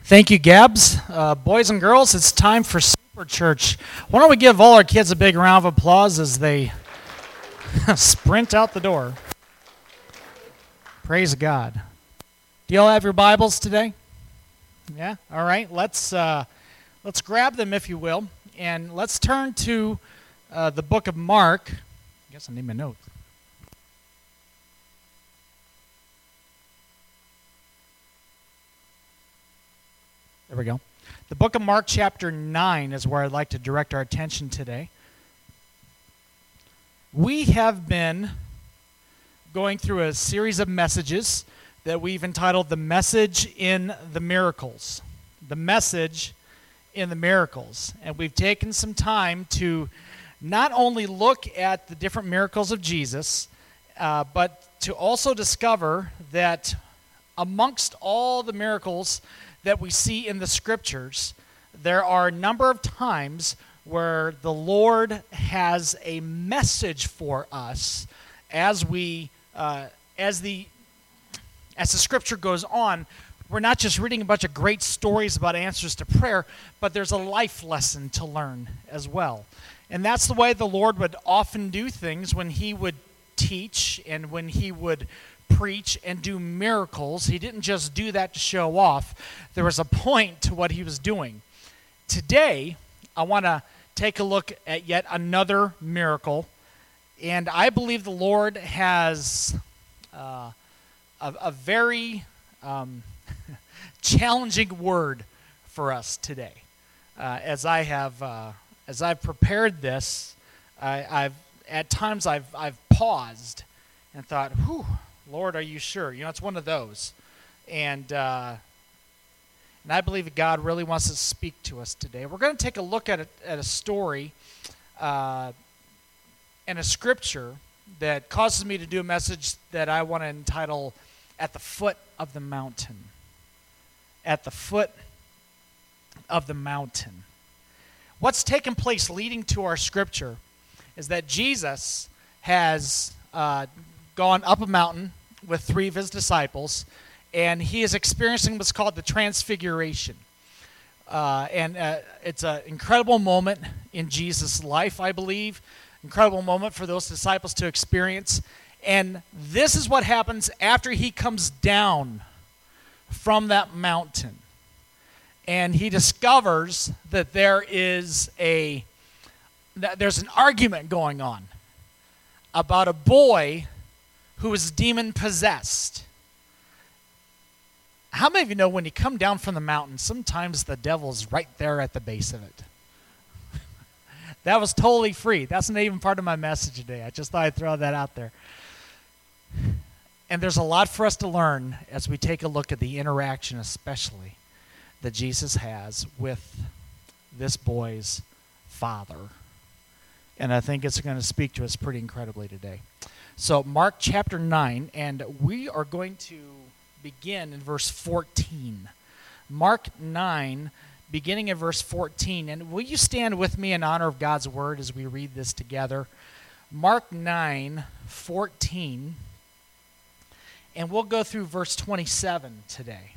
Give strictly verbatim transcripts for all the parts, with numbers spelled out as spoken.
Thank you, Gabs. Uh, boys and girls, it's time for Super Church. Why don't we give all our kids a big round of applause as they sprint out the door. Praise God. Do you all have your Bibles today? Yeah? All right. Let's, uh, let's grab them, if you will, and let's turn to uh, the book of Mark. I guess I need my notes. There we go. The book of Mark chapter nine is where I'd like to direct our attention today. We have been going through a series of messages that we've entitled The Message in the Miracles. The Message in the Miracles. And we've taken some time to not only look at the different miracles of Jesus, uh, but to also discover that amongst all the miracles that we see in the scriptures, there are a number of times where the Lord has a message for us as we, uh, as the, as the scripture goes on. We're not just reading a bunch of great stories about answers to prayer, but there's a life lesson to learn as well. And that's the way the Lord would often do things when he would teach and when he would preach and do miracles. He didn't just do that to show off. There was a point to what he was doing. Today, I want to take a look at yet another miracle, and I believe the Lord has uh, a, a very um, challenging word for us today. Uh, as I have uh, as I've prepared this, I, I've at times I've I've paused and thought, "Whew, Lord, are you sure?" You know, it's one of those. And uh, and I believe that God really wants to speak to us today. We're going to take a look at a, at a story uh, and a scripture that causes me to do a message that I want to entitle, At the Foot of the Mountain. At the Foot of the Mountain. What's taken place leading to our scripture is that Jesus has uh, gone up a mountain with three of his disciples, and he is experiencing what's called the Transfiguration. Uh, and uh, it's an incredible moment in Jesus' life, I believe. Incredible moment for those disciples to experience. And this is what happens after he comes down from that mountain. And he discovers that there is a that there's an argument going on about a boy who is demon-possessed. How many of you know when you come down from the mountain, sometimes the devil's right there at the base of it? That was totally free. That's not even part of my message today. I just thought I'd throw that out there. And there's a lot for us to learn as we take a look at the interaction, especially, that Jesus has with this boy's father. And I think it's going to speak to us pretty incredibly today. So Mark chapter nine, and we are going to begin in verse fourteen. Mark nine, beginning in verse fourteen. And will you stand with me in honor of God's word as we read this together? Mark nine, fourteen. And we'll go through verse twenty-seven today.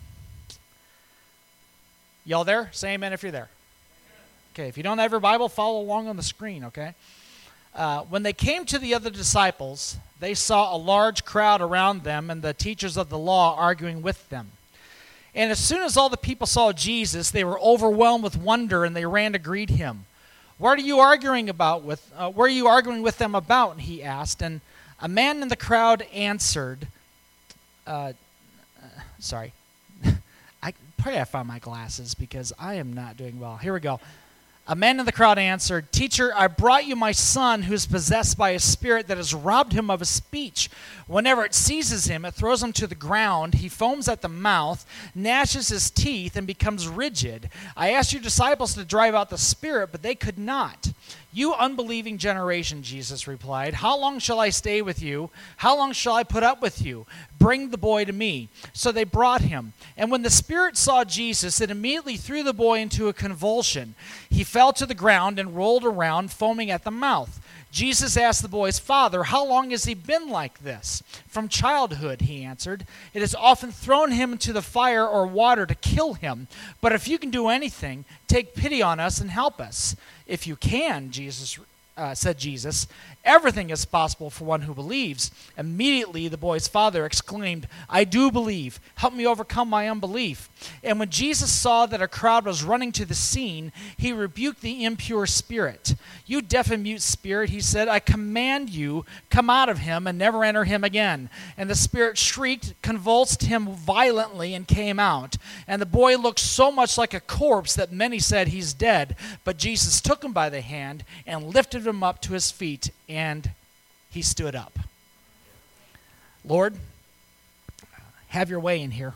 Y'all there? Say amen if you're there. Okay, if you don't have your Bible, follow along on the screen, okay? Uh, when they came to the other disciples, they saw a large crowd around them and the teachers of the law arguing with them. And as soon as all the people saw Jesus, they were overwhelmed with wonder and they ran to greet him. What are you arguing about with? Uh, what are you arguing with them about? He asked. And a man in the crowd answered. Uh, uh, sorry, I pray I found my glasses because I am not doing well. Here we go. A man in the crowd answered, "Teacher, I brought you my son who is possessed by a spirit that has robbed him of his speech. Whenever it seizes him, it throws him to the ground. He foams at the mouth, gnashes his teeth, and becomes rigid. I asked your disciples to drive out the spirit, but they could not." "You unbelieving generation," Jesus replied, "how long shall I stay with you? How long shall I put up with you? Bring the boy to me." So they brought him. And when the spirit saw Jesus, it immediately threw the boy into a convulsion. He fell to the ground and rolled around, foaming at the mouth. Jesus asked the boy's father, "How long has he been like this?" "From childhood," he answered. "It has often thrown him into the fire or water to kill him. But if you can do anything, take pity on us and help us." "If you can," Jesus uh, said Jesus, "everything is possible for one who believes." Immediately the boy's father exclaimed, "I do believe. Help me overcome my unbelief." And when Jesus saw that a crowd was running to the scene, he rebuked the impure spirit. "You deaf and mute spirit," he said, "I command you, come out of him and never enter him again." And the spirit shrieked, convulsed him violently, and came out. And the boy looked so much like a corpse that many said, "He's dead." But Jesus took him by the hand and lifted him up to his feet, and he stood up. Lord, have your way in here.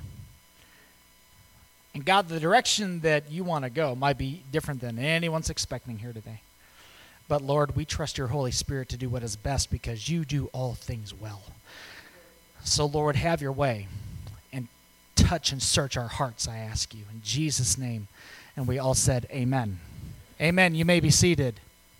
And God, the direction that you want to go might be different than anyone's expecting here today. But Lord, we trust your Holy Spirit to do what is best because you do all things well. So Lord, have your way and touch and search our hearts, I ask you. In Jesus' name. And we all said amen. Amen. You may be seated.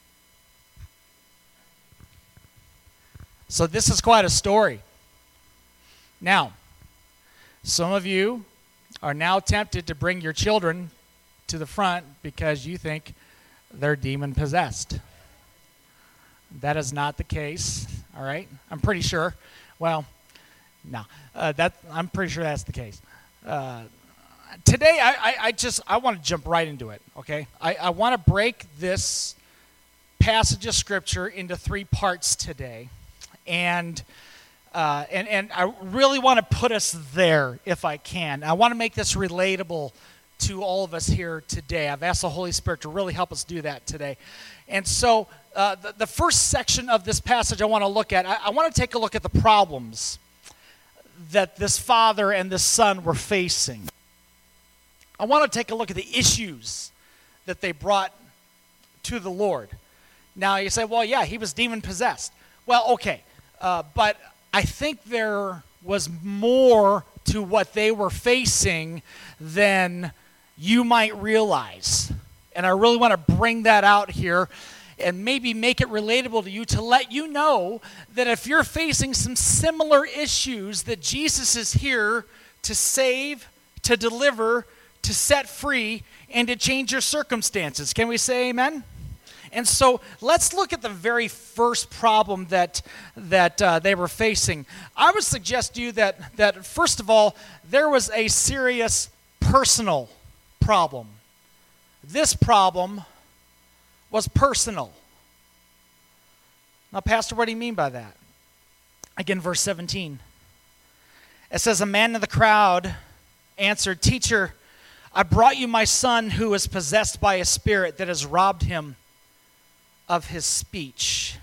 So this is quite a story. Now, some of you are now tempted to bring your children to the front because you think they're demon-possessed. That is not the case, all right? I'm pretty sure. Well, no, uh, that I'm pretty sure that's the case. Uh, today, I, I, I just I want to jump right into it, okay? I, I want to break this passage of Scripture into three parts today. And, uh, and and I really want to put us there if I can. I want to make this relatable to all of us here today. I've asked the Holy Spirit to really help us do that today. And so uh, the, the first section of this passage I want to look at, I, I want to take a look at the problems that this father and this son were facing. I want to take a look at the issues that they brought to the Lord. Now you say, well, yeah, he was demon-possessed. Well, okay. Uh, but I think there was more to what they were facing than you might realize. And I really want to bring that out here and maybe make it relatable to you to let you know that if you're facing some similar issues, that Jesus is here to save, to deliver, to set free, and to change your circumstances. Can we say amen? And so let's look at the very first problem that that uh, they were facing. I would suggest to you that, that, first of all, there was a serious personal problem. This problem was personal. Now, Pastor, what do you mean by that? Again, verse seventeen. It says, "A man in the crowd answered, 'Teacher, I brought you my son who is possessed by a spirit that has robbed him of his speech.'"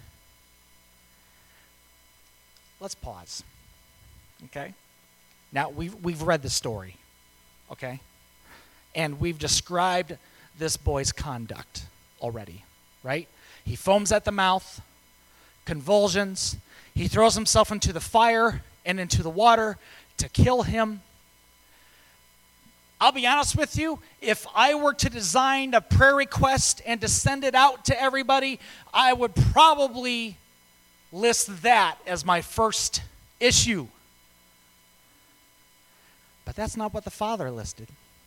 Let's pause. Okay? Now, we've, we've read the story. Okay? And we've described this boy's conduct already. Right? He foams at the mouth, convulsions. He throws himself into the fire and into the water to kill him. I'll be honest with you, if I were to design a prayer request and to send it out to everybody, I would probably list that as my first issue. But that's not what the father listed.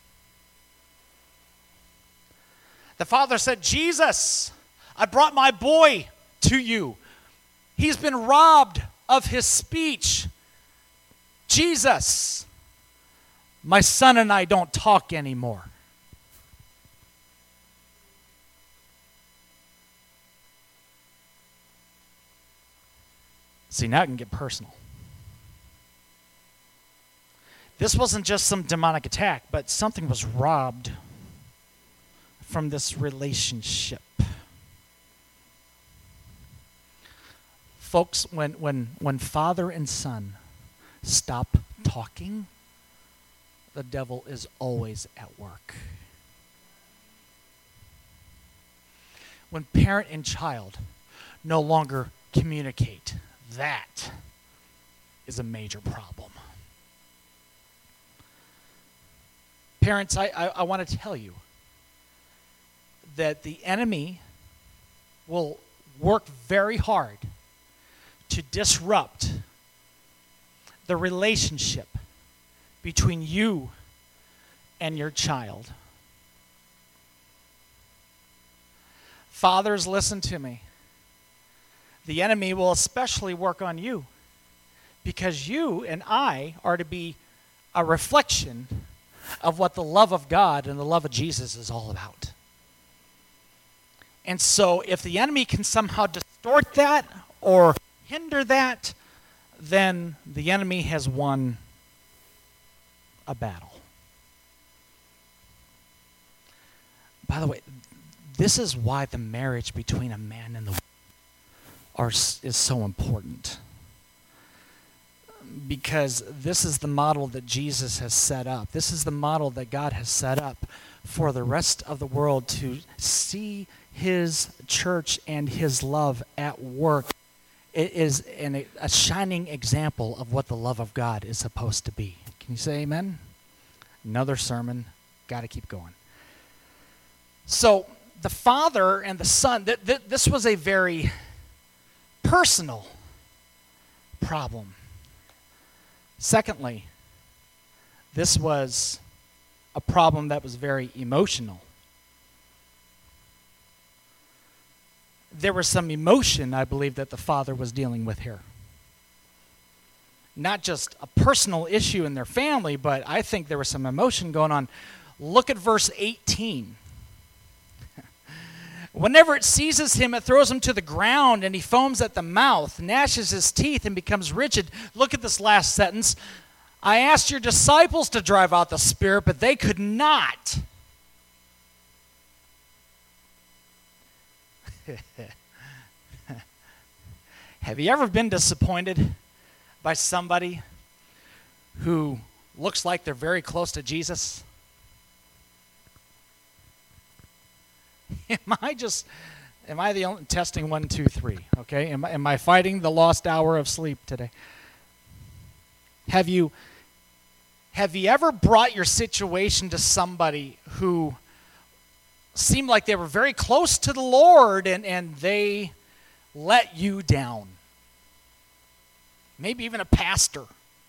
The father said, "Jesus, I brought my boy to you. He's been robbed of his speech. Jesus, my son and I don't talk anymore." See, now it can get personal. This wasn't just some demonic attack, but something was robbed from this relationship. Folks, when, when, when father and son stop talking, the devil is always at work. When parent and child no longer communicate, that is a major problem. Parents, I, I, I want to tell you that the enemy will work very hard to disrupt the relationship between you and your child. Fathers, listen to me. The enemy will especially work on you because you and I are to be a reflection of what the love of God and the love of Jesus is all about. And so if the enemy can somehow distort that or hinder that, then the enemy has won a battle. By the way, this is why the marriage between a man and the woman are, is so important. Because this is the model that Jesus has set up. This is the model that God has set up for the rest of the world to see his church and his love at work. It is an, a shining example of what the love of God is supposed to be. Can you say amen? Another sermon. Got to keep going. So the Father and the Son, th- th- this was a very personal problem. Secondly, this was a problem that was very emotional. There was some emotion, I believe, that the father was dealing with here. Not just a personal issue in their family, but I think there was some emotion going on. Look at verse eighteen. Whenever it seizes him, it throws him to the ground, and he foams at the mouth, gnashes his teeth, and becomes rigid. Look at this last sentence. I asked your disciples to drive out the spirit, but they could not. Have you ever been disappointed by somebody who looks like they're very close to Jesus? Am I just, am I the only, testing one, two, three, okay? Am, am I fighting the lost hour of sleep today? Have you, have you ever brought your situation to somebody who seemed like they were very close to the Lord and, and they let you down? Maybe even a pastor.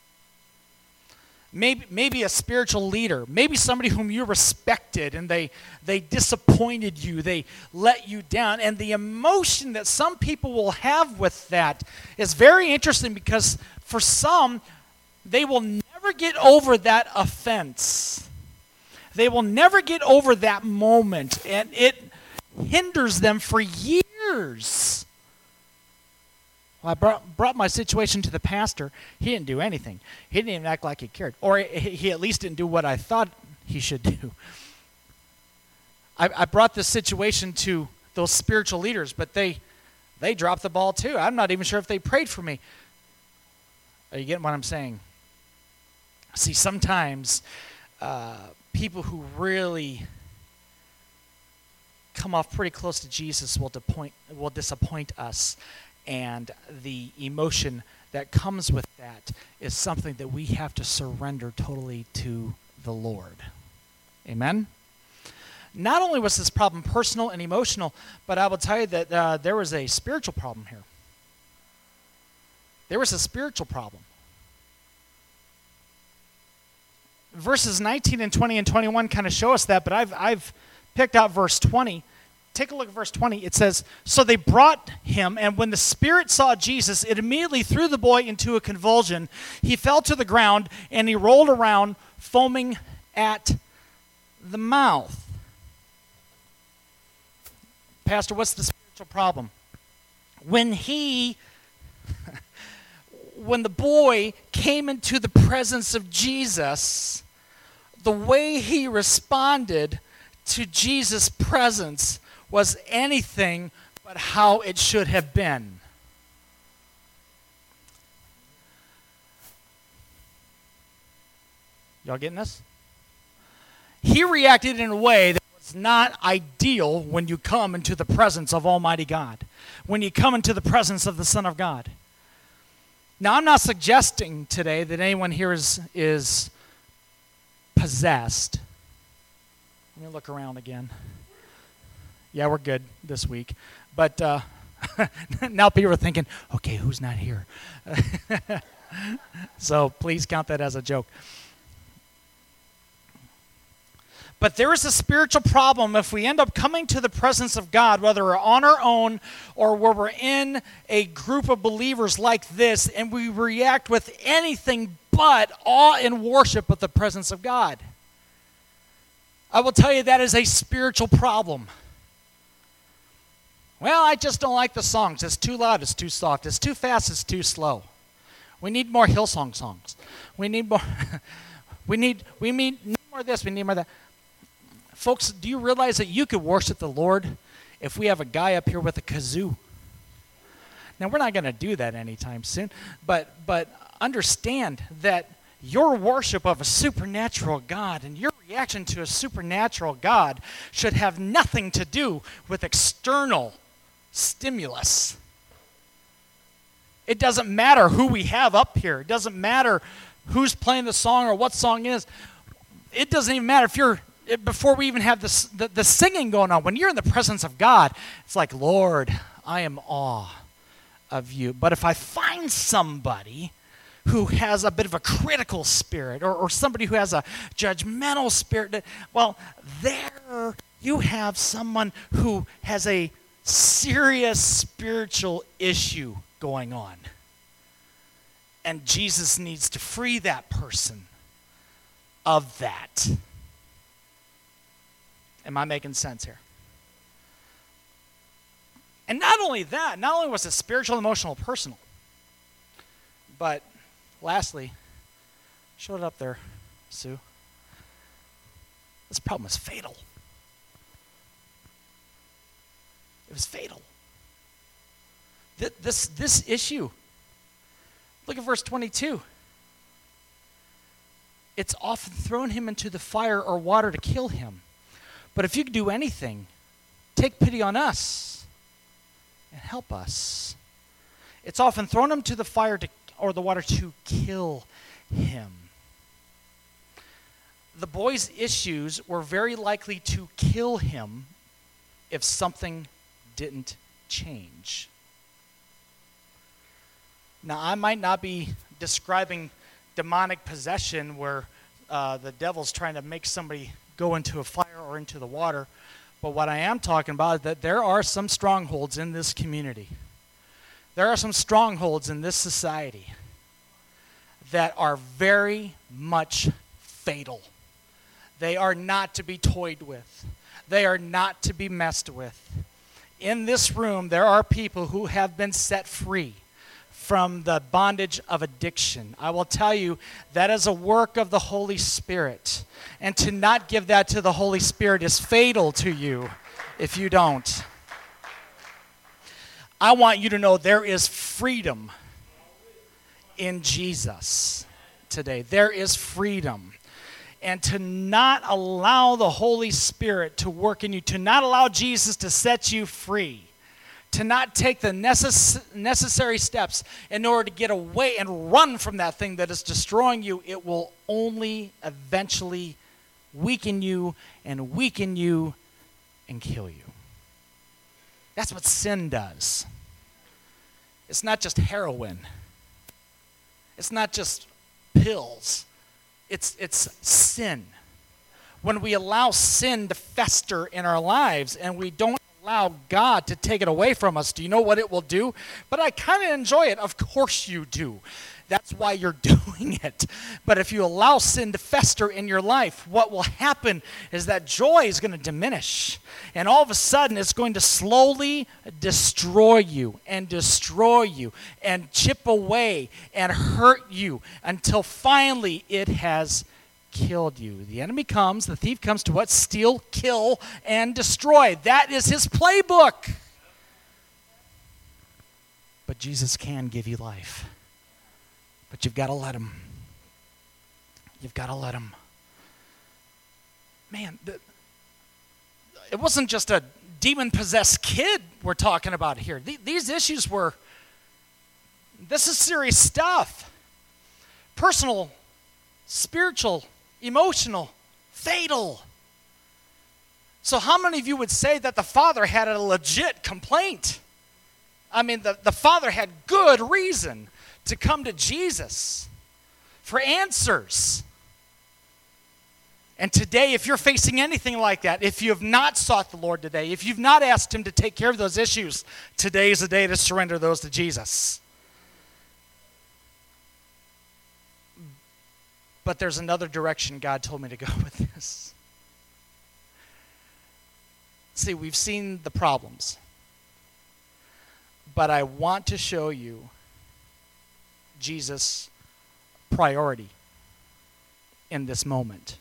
Maybe, maybe a spiritual leader, maybe somebody whom you respected and they, they disappointed you, they let you down. And the emotion that some people will have with that is very interesting because for some, they will never get over that offense. They will never get over that moment, and it hinders them for years. I brought, brought my situation to the pastor. He didn't do anything. He didn't even act like he cared. Or he, he at least didn't do what I thought he should do. I, I brought this situation to those spiritual leaders, but they they dropped the ball too. I'm not even sure if they prayed for me. Are you getting what I'm saying? See, sometimes uh, people who really come off pretty close to Jesus will, depoint, will disappoint us. And the emotion that comes with that is something that we have to surrender totally to the Lord. Amen? Not only was this problem personal and emotional, but I will tell you that uh, there was a spiritual problem here. There was a spiritual problem. Verses nineteen and twenty and twenty-one kind of show us that, but I've, I've picked out verse twenty. Take a look at verse twenty. It says, so they brought him, and when the spirit saw Jesus, it immediately threw the boy into a convulsion. He fell to the ground, and he rolled around, foaming at the mouth. Pastor, what's the spiritual problem? When he, when the boy came into the presence of Jesus, the way he responded to Jesus' presence was anything but how it should have been. Y'all getting this? He reacted in a way that was not ideal when you come into the presence of Almighty God, when you come into the presence of the Son of God. Now, I'm not suggesting today that anyone here is, is possessed. Let me look around again. Yeah, we're good this week. But uh, Now people are thinking, okay, who's not here? So please count that as a joke. But there is a spiritual problem if we end up coming to the presence of God, whether we're on our own or where we're in a group of believers like this, and we react with anything but awe and worship of the presence of God. I will tell you that is a spiritual problem. Well, I just don't like the songs. It's too loud, it's too soft, it's too fast, it's too slow. We need more Hillsong songs. We need more, we need, we need, need more of this, we need more of that. Folks, do you realize that you could worship the Lord if we have a guy up here with a kazoo? Now, we're not going to do that anytime soon, but but understand that your worship of a supernatural God and your reaction to a supernatural God should have nothing to do with external stimulus. It doesn't matter who we have up here. It doesn't matter who's playing the song or what song it is. It doesn't even matter if you're, before we even have this, the, the singing going on. When you're in the presence of God, it's like, Lord, I am awe of you. But if I find somebody who has a bit of a critical spirit or, or somebody who has a judgmental spirit, well, there you have someone who has a serious spiritual issue going on. And Jesus needs to free that person of that. Am I making sense here? And not only that, not only was it spiritual, emotional, personal, but lastly, show it up there, Sue. This problem was fatal. It was fatal. Th- this, this issue, look at verse twenty-two. It's often thrown him into the fire or water to kill him. But if you could do anything, take pity on us and help us. It's often thrown him to the fire to, or the water to kill him. The boy's issues were very likely to kill him if something didn't change. Now, I might not be describing demonic possession where uh, the devil's trying to make somebody go into a fire or into the water, but what I am talking about is that there are some strongholds in this community. There are some strongholds in this society that are very much fatal. They are not to be toyed with. They are not to be messed with. In this room, there are people who have been set free from the bondage of addiction. I will tell you, that is a work of the Holy Spirit. And to not give that to the Holy Spirit is fatal to you if you don't. I want you to know there is freedom in Jesus today. There is freedom. And to not allow the Holy Spirit to work in you, to not allow Jesus to set you free, to not take the necess- necessary steps in order to get away and run from that thing that is destroying you, it will only eventually weaken you and weaken you and kill you. That's what sin does. It's not just heroin. It's not just pills. It's, it's sin. When we allow sin to fester in our lives and we don't allow God to take it away from us, do you know what it will do? But I kind of enjoy it. Of course you do. That's why you're doing it. But if you allow sin to fester in your life, what will happen is that joy is going to diminish. And all of a sudden, it's going to slowly destroy you and destroy you and chip away and hurt you until finally it has killed you. The enemy comes, the thief comes to what? Steal, kill, and destroy. That is his playbook. But Jesus can give you life. But you've got to let him. You've got to let him. Man, the, it wasn't just a demon-possessed kid we're talking about here. The, these issues were, this is serious stuff. Personal, spiritual, emotional, fatal. So how many of you would say that the father had a legit complaint? I mean, the, the father had good reason to come to Jesus for answers. And today, if you're facing anything like that, if you have not sought the Lord today, if you've not asked him to take care of those issues, today is the day to surrender those to Jesus. But there's another direction God told me to go with this. See, we've seen the problems. But I want to show you Jesus' priority in this moment.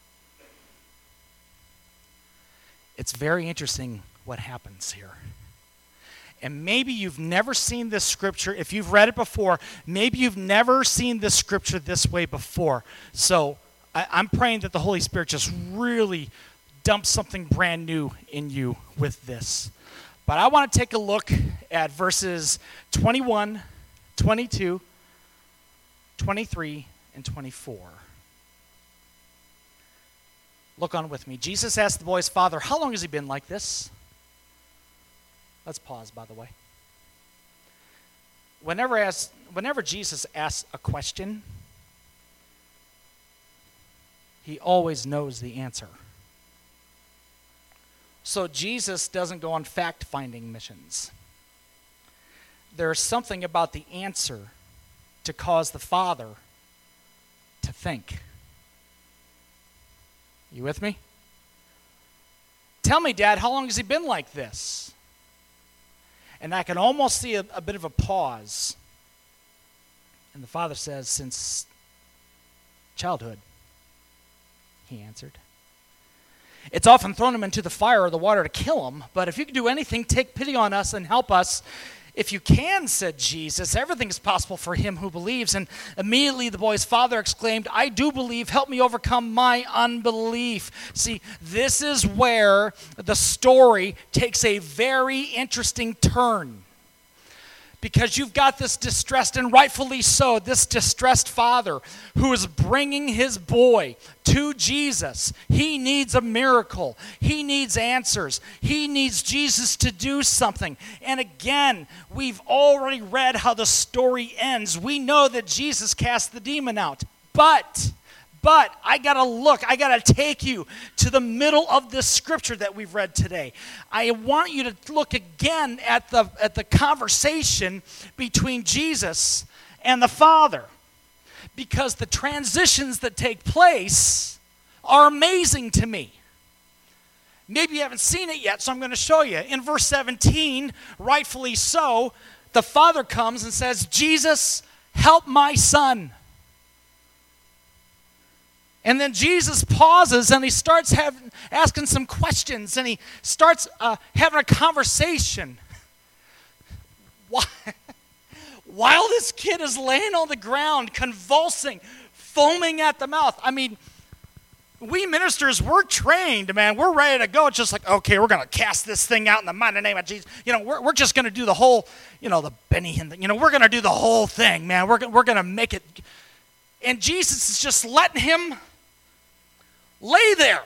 It's very interesting what happens here. And maybe you've never seen this scripture. If you've read it before, maybe you've never seen this scripture this way before. So I, I'm praying that the Holy Spirit just really dumps something brand new in you with this. But I want to take a look at verses twenty-one, twenty-two, twenty-three, and twenty-four. Look on with me. Jesus asked the boy's father, how long has he been like this? Let's pause, by the way. Whenever, as, whenever Jesus asks a question, he always knows the answer. So Jesus doesn't go on fact-finding missions. There's something about the answer to cause the father to think. You with me? Tell me, Dad, how long has he been like this? And I can almost see a, a bit of a pause. And the father says, since childhood, he answered. It's often thrown him into the fire or the water to kill him, but if you can do anything, take pity on us and help us. If you can, said Jesus, everything is possible for him who believes. And immediately the boy's father exclaimed, I do believe, help me overcome my unbelief. See, this is where the story takes a very interesting turn. Because you've got this distressed, and rightfully so, this distressed father who is bringing his boy to Jesus. He needs a miracle. He needs answers. He needs Jesus to do something. And again, we've already read how the story ends. We know that Jesus cast the demon out. But... But I got to look, I got to take you to the middle of this scripture that we've read today. I want you to look again at the, at the conversation between Jesus and the Father. Because the transitions that take place are amazing to me. Maybe you haven't seen it yet, so I'm going to show you. In verse seventeen, rightfully so, the Father comes and says, Jesus, help my son. And then Jesus pauses and he starts having, asking some questions and he starts uh, having a conversation. Why? While this kid is laying on the ground, convulsing, foaming at the mouth. I mean, we ministers, we're trained, man. We're ready to go. It's just like, okay, we're going to cast this thing out in the mighty name of Jesus. You know, we're, we're just going to do the whole, you know, the Benny Hinn thing. You know, we're going to do the whole thing, man. We're, we're going to make it. And Jesus is just letting him lay there.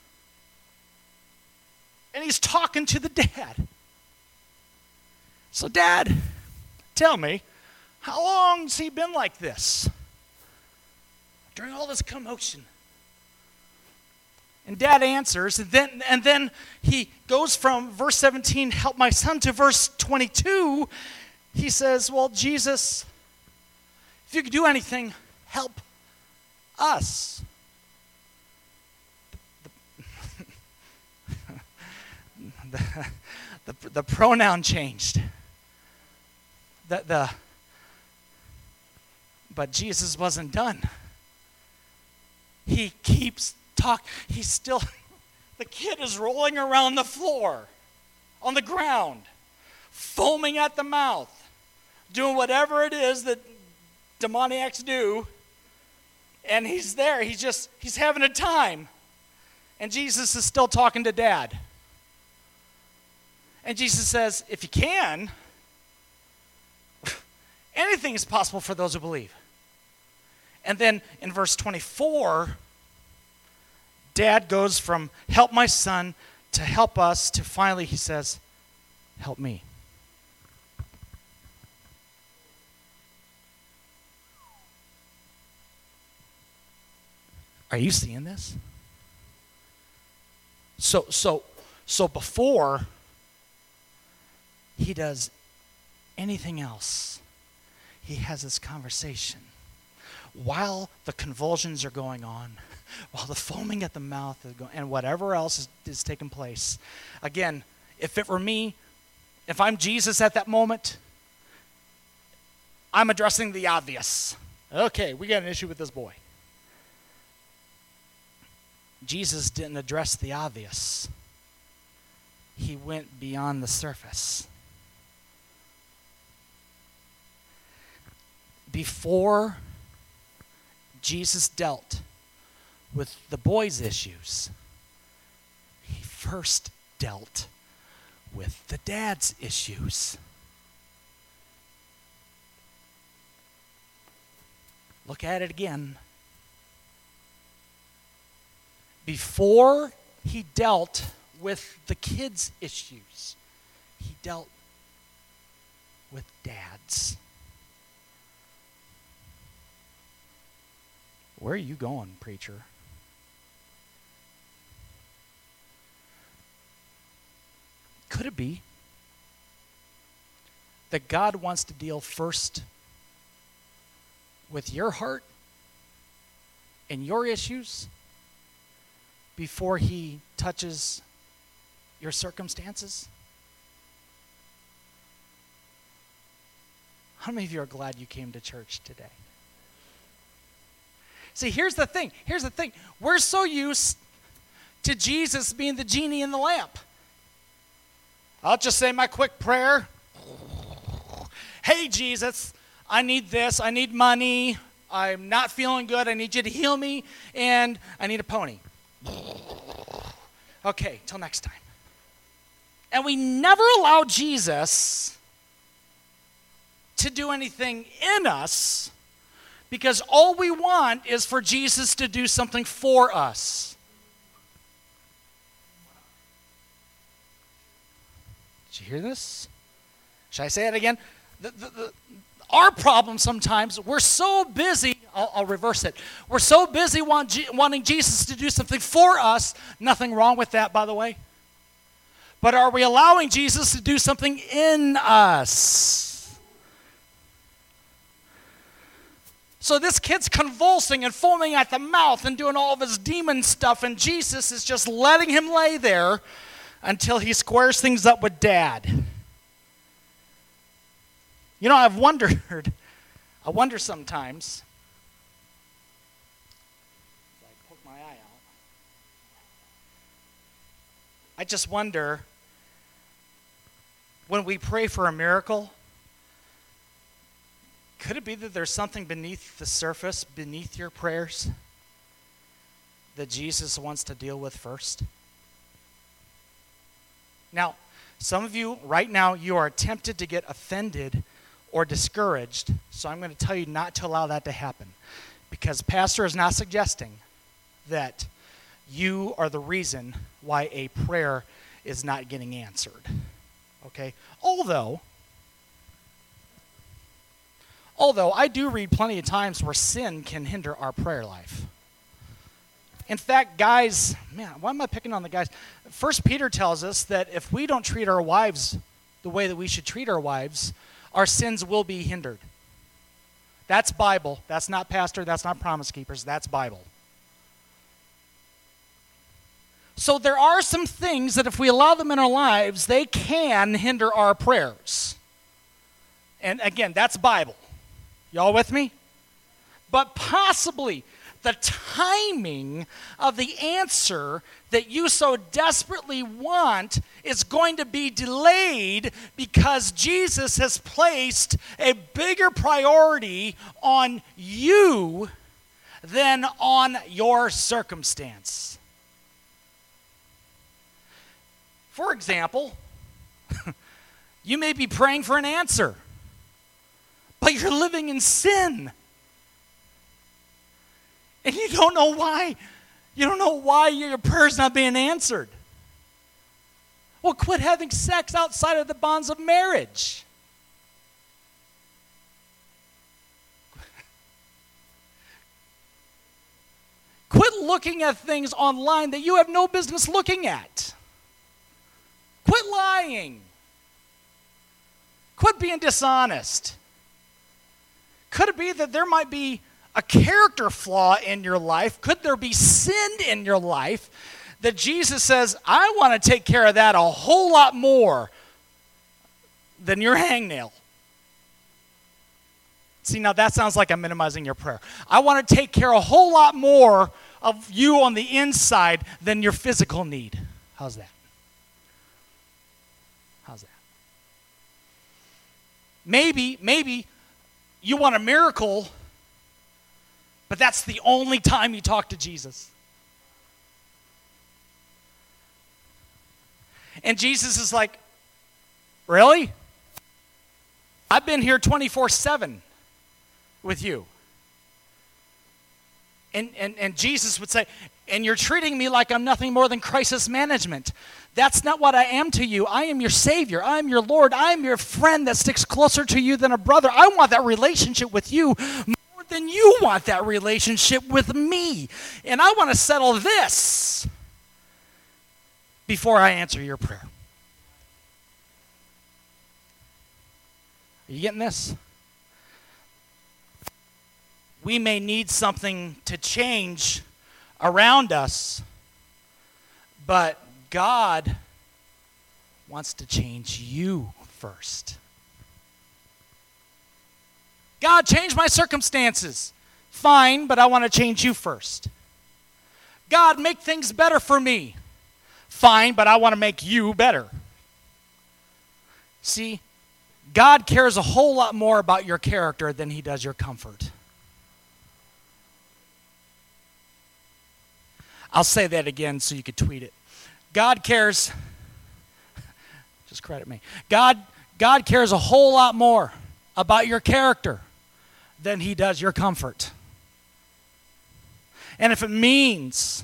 And he's talking to the dad. So, Dad, tell me, how long's he been like this? During all this commotion. And Dad answers, and then, and then he goes from verse seventeen, help my son, to verse twenty-two. He says, well, Jesus, if you could do anything, help us. The, the, the pronoun changed. The, the, but Jesus wasn't done. He keeps talking. He's still, the kid is rolling around the floor, on the ground, foaming at the mouth, doing whatever it is that demoniacs do. And he's there. He's just, he's having a time. And Jesus is still talking to Dad. And Jesus says, if you can, anything is possible for those who believe. And then in verse twenty-four, Dad goes from help my son to help us to finally he says, help me. Are you seeing this? So, so, so before he does anything else, he has this conversation. While the convulsions are going on, while the foaming at the mouth is going, and whatever else is, is taking place. Again, if it were me, if I'm Jesus at that moment, I'm addressing the obvious. Okay, we got an issue with this boy. Jesus didn't address the obvious. He went beyond the surface. Before Jesus dealt with the boy's issues, he first dealt with the dad's issues. Look at it again. Before he dealt with the kids' issues, he dealt with dad's. Where are you going, preacher? Could it be that God wants to deal first with your heart and your issues before he touches your circumstances? How many of you are glad you came to church today? See, here's the thing. Here's the thing. We're so used to Jesus being the genie in the lamp. I'll just say my quick prayer. Hey, Jesus, I need this. I need money. I'm not feeling good. I need you to heal me. And I need a pony. Okay, till next time. And we never allow Jesus to do anything in us because all we want is for Jesus to do something for us. Did you hear this? Should I say it again? The, the, the, our problem sometimes, we're so busy, I'll, I'll reverse it. We're so busy want, wanting Jesus to do something for us. Nothing wrong with that, by the way. But are we allowing Jesus to do something in us? So this kid's convulsing and foaming at the mouth and doing all of his demon stuff, and Jesus is just letting him lay there until he squares things up with Dad. You know, I've wondered, I wonder sometimes, I poke my eye out, I just wonder, when we pray for a miracle, could it be that there's something beneath the surface, beneath your prayers, that Jesus wants to deal with first? Now, some of you, right now, you are tempted to get offended or discouraged, so I'm going to tell you not to allow that to happen, because Pastor is not suggesting that you are the reason why a prayer is not getting answered, okay? Although, although I do read plenty of times where sin can hinder our prayer life. In fact, guys, man, why am I picking on the guys? First Peter tells us that if we don't treat our wives the way that we should treat our wives, our sins will be hindered. That's Bible. That's not pastor. That's not Promise Keepers. That's Bible. So there are some things that if we allow them in our lives, they can hinder our prayers. And again, that's Bible. Y'all with me? But possibly the timing of the answer that you so desperately want is going to be delayed because Jesus has placed a bigger priority on you than on your circumstance. For example, you may be praying for an answer, but you're living in sin. And you don't know why. You don't know why your prayer's not being answered. Well, quit having sex outside of the bonds of marriage. Quit looking at things online that you have no business looking at. Quit lying. Quit being dishonest. Could it be that there might be a character flaw in your life? Could there be sin in your life that Jesus says, I want to take care of that a whole lot more than your hangnail? See, now that sounds like I'm minimizing your prayer. I want to take care a whole lot more of you on the inside than your physical need. How's that? How's that? Maybe, maybe you want a miracle, but that's the only time you talk to Jesus. And Jesus is like, really? I've been here twenty-four seven with you. And, and, and Jesus would say, and you're treating me like I'm nothing more than crisis management. That's not what I am to you. I am your Savior. I am your Lord. I am your friend that sticks closer to you than a brother. I want that relationship with you more than you want that relationship with me. And I want to settle this before I answer your prayer. Are you getting this? We may need something to change around us, but God wants to change you first. God, change my circumstances. Fine, but I want to change you first. God, make things better for me. Fine, but I want to make you better. See, God cares a whole lot more about your character than he does your comfort. I'll say that again so you could tweet it. God cares, just credit me. God, God cares a whole lot more about your character than he does your comfort. And if it means,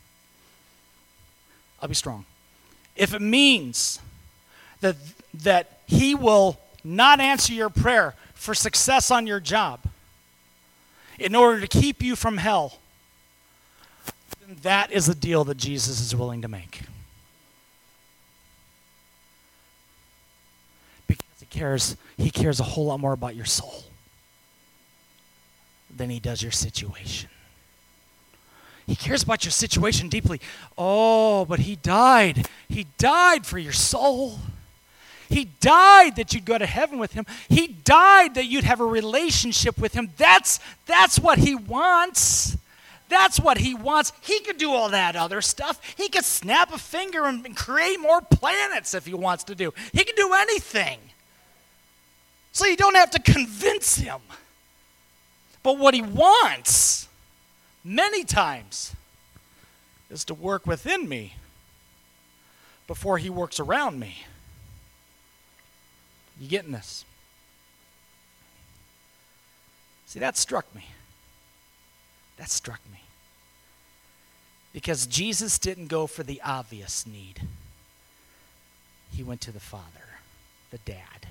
I'll be strong. If it means that, that he will not answer your prayer for success on your job in order to keep you from hell, then that is a deal that Jesus is willing to make. Because he cares, he cares a whole lot more about your soul than he does your situation. He cares about your situation deeply. Oh, but he died. He died for your soul. He died that you'd go to heaven with him. He died that you'd have a relationship with him. That's, that's what he wants. That's what he wants. He could do all that other stuff. He could snap a finger and create more planets if he wants to do. He can do anything. So you don't have to convince him. But what he wants, many times, is to work within me before he works around me. You getting this? See, that struck me. That struck me. Because Jesus didn't go for the obvious need. He went to the Father, the Dad.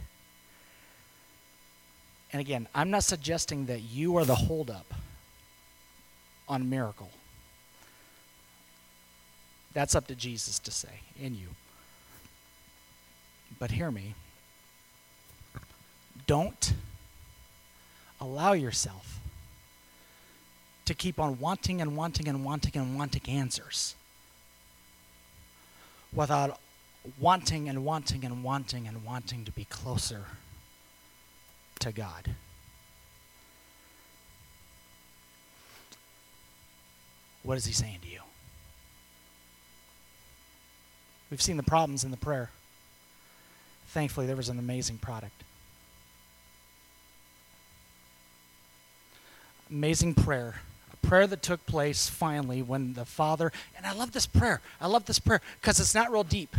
And again, I'm not suggesting that you are the holdup on a miracle. That's up to Jesus to say, in you. But hear me. Don't allow yourself to keep on wanting and wanting and wanting and wanting answers without wanting and wanting and wanting and wanting to be closer to God. What is he saying to you? We've seen the problems in the prayer. Thankfully, there was an amazing product. Amazing prayer. A prayer that took place finally when the Father, and I love this prayer. I love this prayer because it's not real deep.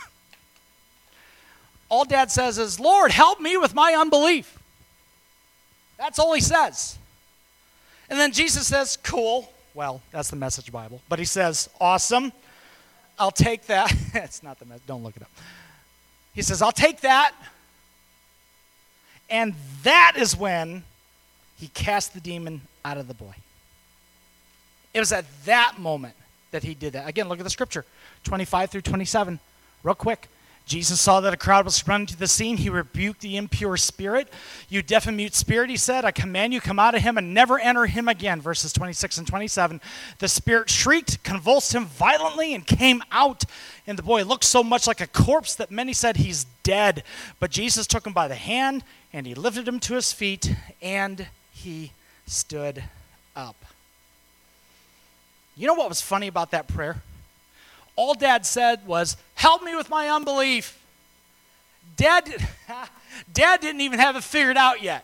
All Dad says is, Lord, help me with my unbelief. That's all he says. And then Jesus says, cool. Well, that's the Message Bible. But he says, awesome. I'll take that. It's not the message. Don't look it up. He says, I'll take that. And that is when he cast the demon out of the boy. It was at that moment that he did that. Again, look at the scripture, twenty-five through twenty-seven, real quick. Jesus saw that a crowd was running to the scene. He rebuked the impure spirit. You deaf and mute spirit, he said, I command you, come out of him and never enter him again. Verses twenty-six and twenty-seven. The spirit shrieked, convulsed him violently, and came out. And the boy looked so much like a corpse that many said he's dead. But Jesus took him by the hand, and he lifted him to his feet, and he stood up. You know what was funny about that prayer? All Dad said was, help me with my unbelief. Dad, did, Dad didn't even have it figured out yet.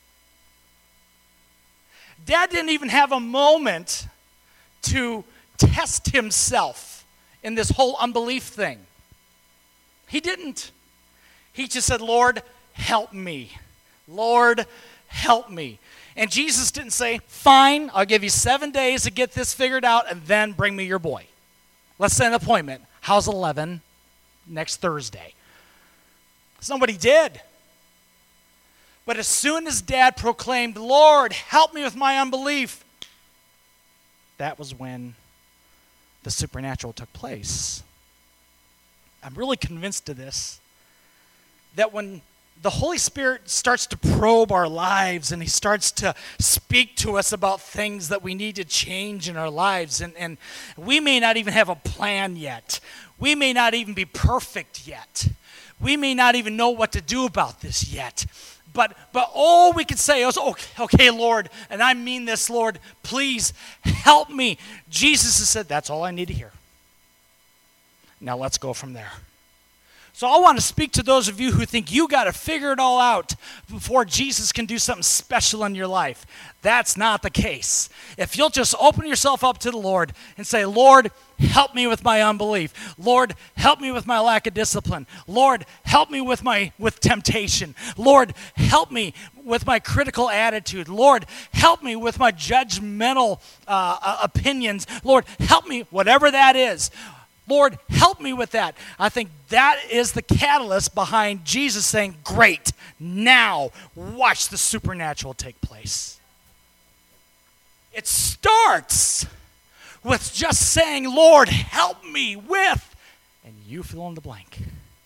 Dad didn't even have a moment to test himself in this whole unbelief thing. He didn't. He just said, Lord, help me. Lord, help me. And Jesus didn't say, fine, I'll give you seven days to get this figured out and then bring me your boy. Let's set an appointment. How's eleven next Thursday? That's not what he did. But as soon as Dad proclaimed, Lord, help me with my unbelief, that was when the supernatural took place. I'm really convinced of this, that when the Holy Spirit starts to probe our lives and he starts to speak to us about things that we need to change in our lives. And, and we may not even have a plan yet. We may not even be perfect yet. We may not even know what to do about this yet. But but all we could say is, okay, okay, Lord, and I mean this, Lord, please help me. Jesus has said, that's all I need to hear. Now let's go from there. So I want to speak to those of you who think you got to figure it all out before Jesus can do something special in your life. That's not the case. If you'll just open yourself up to the Lord and say, Lord, help me with my unbelief. Lord, help me with my lack of discipline. Lord, help me with my with temptation. Lord, help me with my critical attitude. Lord, help me with my judgmental uh, uh, opinions. Lord, help me, whatever that is. Lord, help me with that. I think that is the catalyst behind Jesus saying, great, now watch the supernatural take place. It starts with just saying, Lord, help me with, and you fill in the blank.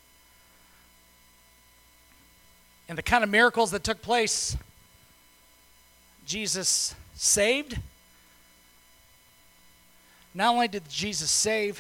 And the kind of miracles that took place, Jesus saved. Not only did Jesus save,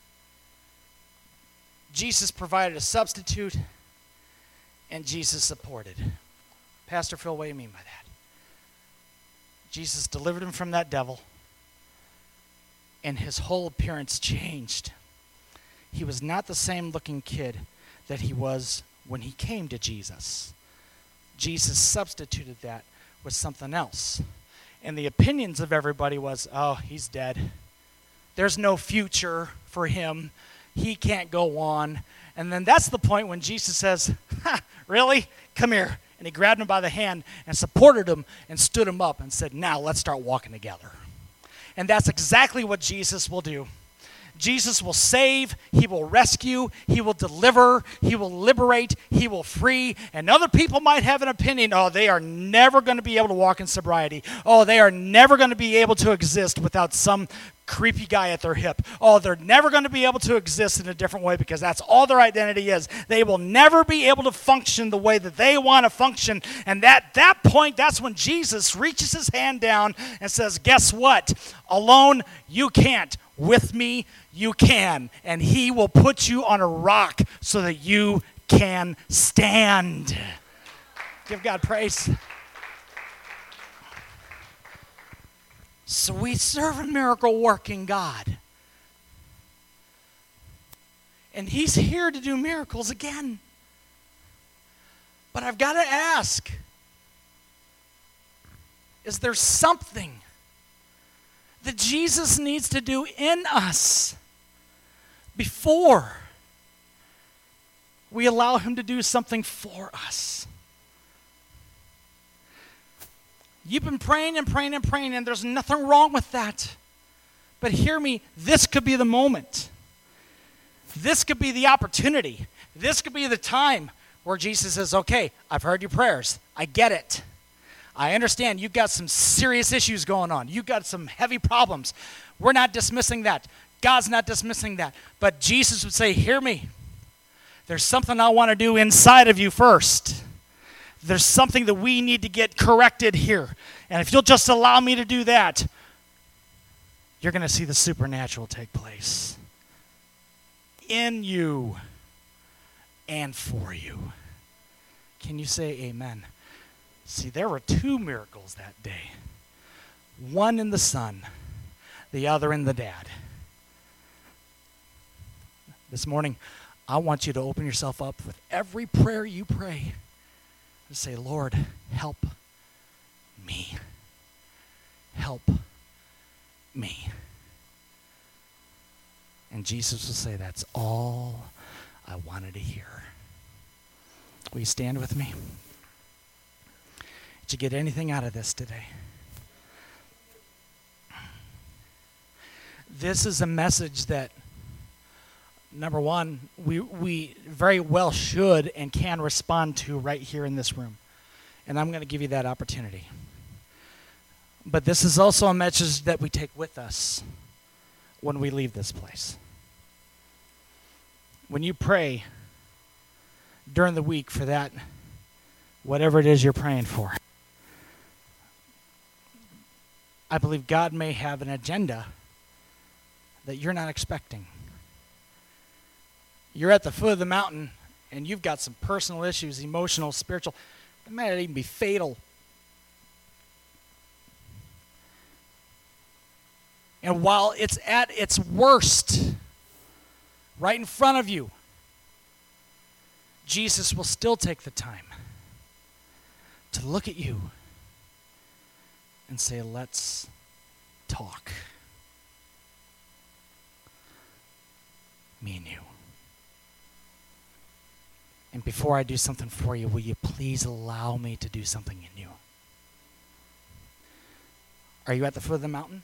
Jesus provided a substitute, and Jesus supported. Pastor Phil, what do you mean by that? Jesus delivered him from that devil, and his whole appearance changed. He was not the same looking kid that he was when he came to Jesus. Jesus substituted that with something else. And the opinions of everybody was, oh, he's dead. There's no future for him. He can't go on. And then that's the point when Jesus says, ha, really? Come here. And he grabbed him by the hand and supported him and stood him up and said, now let's start walking together. And that's exactly what Jesus will do. Jesus will save, he will rescue, he will deliver, he will liberate, he will free. And other people might have an opinion, oh, they are never going to be able to walk in sobriety. Oh, they are never going to be able to exist without some creepy guy at their hip. Oh, they're never going to be able to exist in a different way because that's all their identity is. They will never be able to function the way that they want to function. And at that point, that's when Jesus reaches his hand down and says, guess what? Alone, you can't. With me, you can. And he will put you on a rock so that you can stand. Give God praise. So we serve a miracle-working God. And he's here to do miracles again. But I've got to ask, is there something that Jesus needs to do in us before we allow him to do something for us? You've been praying and praying and praying, and there's nothing wrong with that. But hear me, this could be the moment. This could be the opportunity. This could be the time where Jesus says, okay, I've heard your prayers. I get it. I understand you've got some serious issues going on. You've got some heavy problems. We're not dismissing that. God's not dismissing that. But Jesus would say, hear me. There's something I want to do inside of you first. There's something that we need to get corrected here. And if you'll just allow me to do that, you're going to see the supernatural take place in you and for you. Can you say amen? See, there were two miracles that day. One in the Son, the other in the Dad. This morning, I want you to open yourself up with every prayer you pray and say, Lord, help me. Help me. And Jesus will say, that's all I wanted to hear. Will you stand with me? Did you get anything out of this today? This is a message that, number one, we, we very well should and can respond to right here in this room. And I'm going to give you that opportunity. But this is also a message that we take with us when we leave this place. When you pray during the week for that, whatever it is you're praying for, I believe God may have an agenda that you're not expecting. You're at the foot of the mountain, and you've got some personal issues, emotional, spiritual. It might even be fatal. And while it's at its worst, right in front of you, Jesus will still take the time to look at you and say, let's talk. Me and you. And before I do something for you, will you please allow me to do something in you? Are you at the foot of the mountain?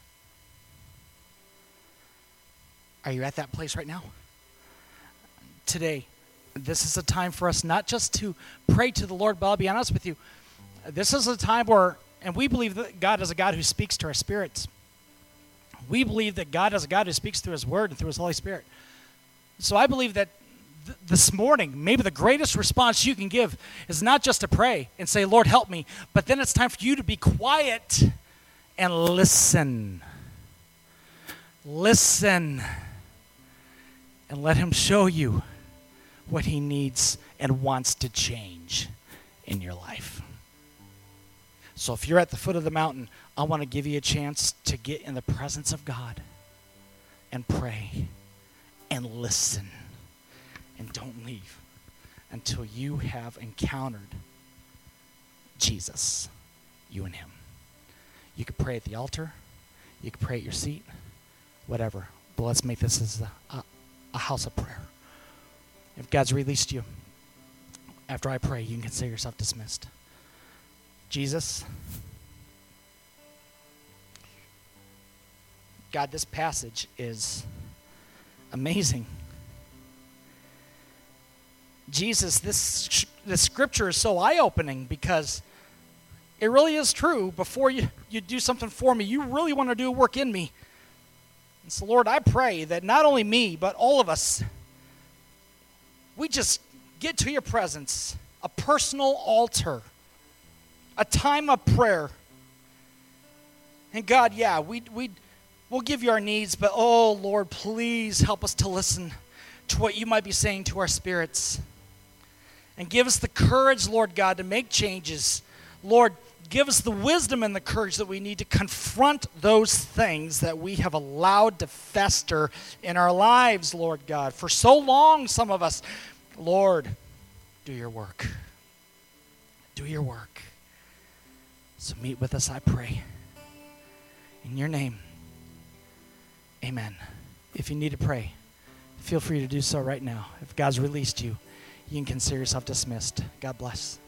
Are you at that place right now? Today, this is a time for us not just to pray to the Lord, but I'll be honest with you. This is a time where, and we believe that God is a God who speaks to our spirits. We believe that God is a God who speaks through His Word and through His Holy Spirit. So I believe that th- this morning, maybe the greatest response you can give is not just to pray and say, Lord, help me, but then it's time for you to be quiet and listen. Listen. And let Him show you what He needs and wants to change in your life. So if you're at the foot of the mountain, I want to give you a chance to get in the presence of God and pray and listen. And don't leave until you have encountered Jesus, you and Him. You could pray at the altar. You could pray at your seat. Whatever. But let's make this as a, a, a house of prayer. If God's released you, after I pray, you can consider yourself dismissed. Jesus, God, this passage is amazing. Jesus, this, this scripture is so eye-opening because it really is true. Before you, you do something for me, you really want to do a work in me. And so, Lord, I pray that not only me, but all of us, we just get to your presence, a personal altar, a time of prayer. And God, yeah, we we we'll give you our needs, but oh Lord, please help us to listen to what you might be saying to our spirits. And give us the courage, Lord God, to make changes. Lord, give us the wisdom and the courage that we need to confront those things that we have allowed to fester in our lives, Lord God. For so long, some of us, Lord, do your work. Do your work. So meet with us, I pray. In your name, amen. If you need to pray, feel free to do so right now. If God's released you, you can consider yourself dismissed. God bless.